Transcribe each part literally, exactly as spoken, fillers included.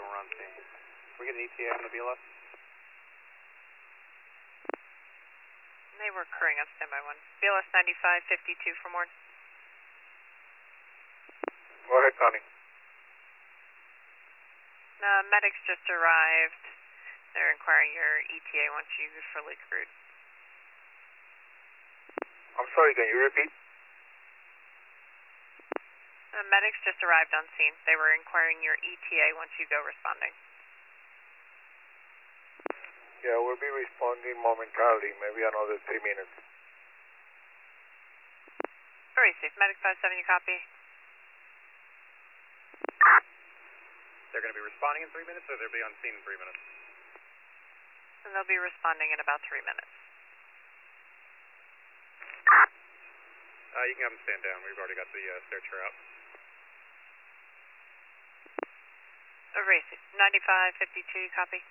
we're on scene. We get an E T A on the B L S? They were occurring on standby one. B L S ninety-five fifty-two for more. Go ahead, Connie. Uh, medics just arrived. They're inquiring your E T A once you fully crewed. I'm sorry, can you repeat? Uh, medics just arrived on scene. They were inquiring your E T A once you go responding. Yeah, we'll be responding momentarily, maybe another three minutes. Very safe. Medic five seven, you copy? They're going to be responding in three minutes, or they'll be on scene in three minutes? And they'll be responding in about three minutes. Uh, you can have them stand down. We've already got the uh, stair chair out. Uh, very safe. ninety-five fifty-two, you copy?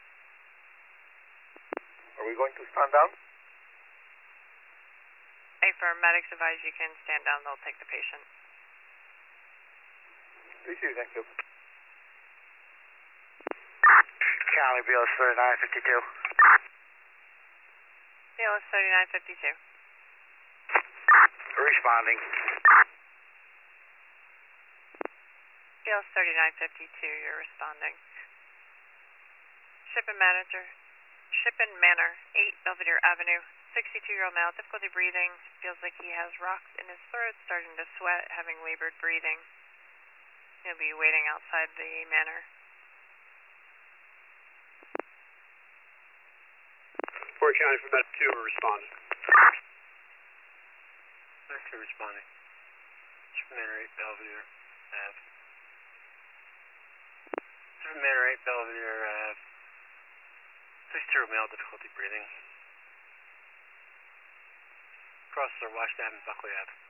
Are we going to stand down? Hey, for medics advise you can stand down. They'll take the patient. Receive, thank you. Cali, B L S thirty-nine fifty-two. B L S thirty-nine fifty-two. Responding. B L S thirty-nine fifty-two, you're responding. Ship and manager, Ship and Manor, eight Belvedere Avenue, sixty-two-year-old male, difficulty breathing, feels like he has rocks in his throat, starting to sweat, having labored breathing. He'll be waiting outside the manor. Fort County for Med two, we're responding. Med two responding. Ship and Manor, eight Belvedere Ave. Ship and Manor, eight Belvedere Ave. sixty-two-year-old male, difficulty breathing. Cross or Washington Ave and Buckley Ave.